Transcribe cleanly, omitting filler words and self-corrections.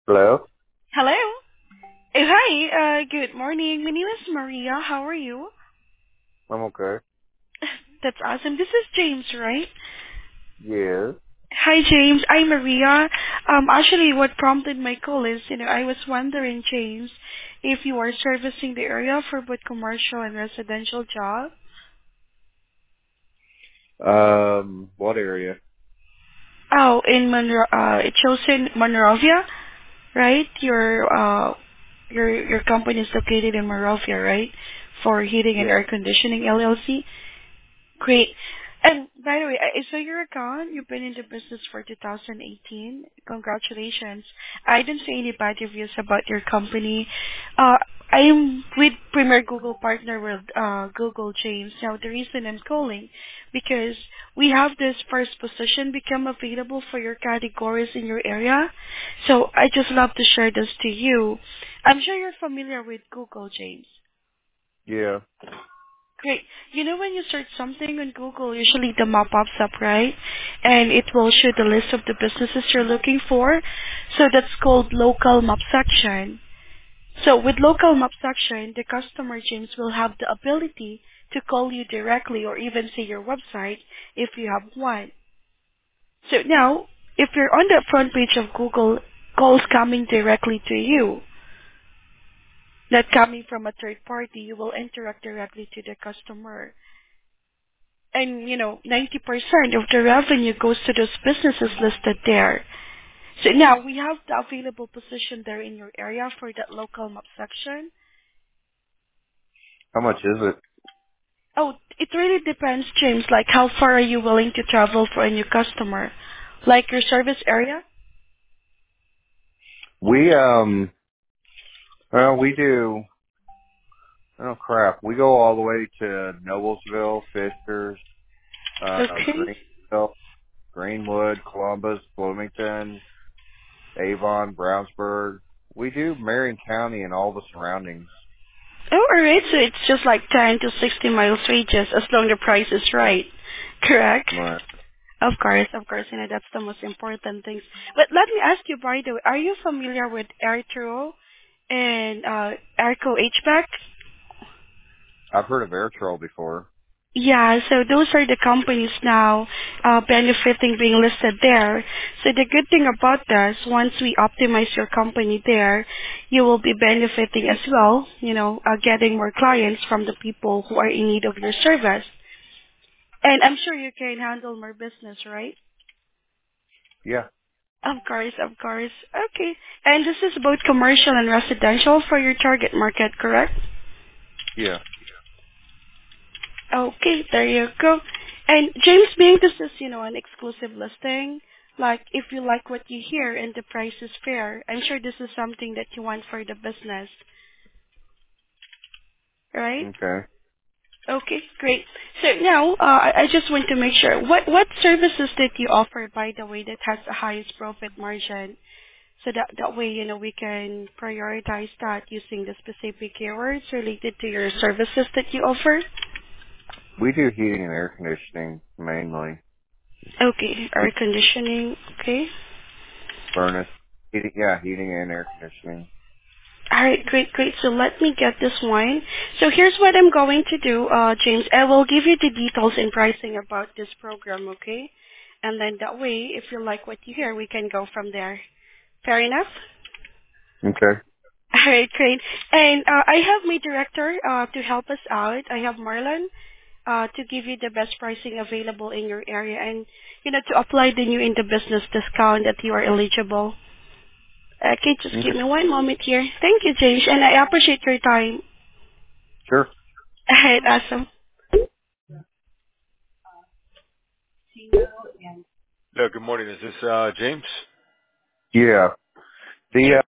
Hello? Hello. Hi. Good morning. My name is Maria. How are you? I'm okay. That's awesome. This is James, right? Yes. Hi, James. I'm Maria. Actually, what prompted my call is, I was wondering, James, if you are servicing the area for both commercial and residential jobs. What area? Oh, in it shows in Monrovia, right? Your company is located in Monrovia, right? For heating and Yeah. air conditioning LLC. Great. And by the way, I saw your account. You've been in the business for 2018. Congratulations. I didn't see any bad reviews about your company. Uh, I'm with Premier Google partner with Google James. Now the reason I'm calling because we have this first position become available for your categories in your area. So I just love to share this to you. I'm sure you're familiar with Google James. Yeah. Great. When you search something on Google, usually the map pops up, right? And it will show the list of the businesses you're looking for. So that's called local map section. So with local map section, the customer, James, will have the ability to call you directly or even see your website if you have one. So now, if you're on the front page of Google, calls coming directly to you, not coming from a third party, you will interact directly to the customer. And 90% of the revenue goes to those businesses listed there. So now we have the available position there in your area for that local map section. How much is it? Oh, it really depends, James, like how far are you willing to travel for a new customer? Like your service area? We, well, we do, oh crap, we go all the way to Noblesville, Fishers, Okay. Greenville, Greenwood, Columbus, Bloomington, Avon, Brownsburg. We do Marion County and all the surroundings. Oh, alright, so it's just like 10 to 60 miles radius as long the price is right. Correct? Right. Of course, that's the most important things. But let me ask you, by the way, are you familiar with Airtro and Airco HVAC? I've heard of Air Troll before. Yeah, so those are the companies now benefiting being listed there. So the good thing about this, once we optimize your company there, you will be benefiting as well, getting more clients from the people who are in need of your service. And I'm sure you can handle more business, right? Yeah. Of course, of course. Okay. And this is both commercial and residential for your target market, correct? Yeah. Okay, there you go. And James, being this is, an exclusive listing, like if you like what you hear and the price is fair, I'm sure this is something that you want for the business, right? Okay. Okay, great. So now, I just want to make sure, what services did you offer, by the way, that has the highest profit margin? So that way, we can prioritize that using the specific keywords related to your services that you offer. We do heating and air conditioning mainly. Okay, air conditioning. Okay. Furnace. Heating and air conditioning. All right, great, great. So let me get this one. So here's what I'm going to do, James. I will give you the details and pricing about this program, okay? And then that way, if you like what you hear, we can go from there. Fair enough? Okay. All right, great. And I have my director to help us out. I have Marlon to give you the best pricing available in your area and, to apply the new in the business discount that you are eligible. Okay, just give Okay. me one moment here. Thank you, James, and I appreciate your time. Sure. All right, awesome. Yeah. The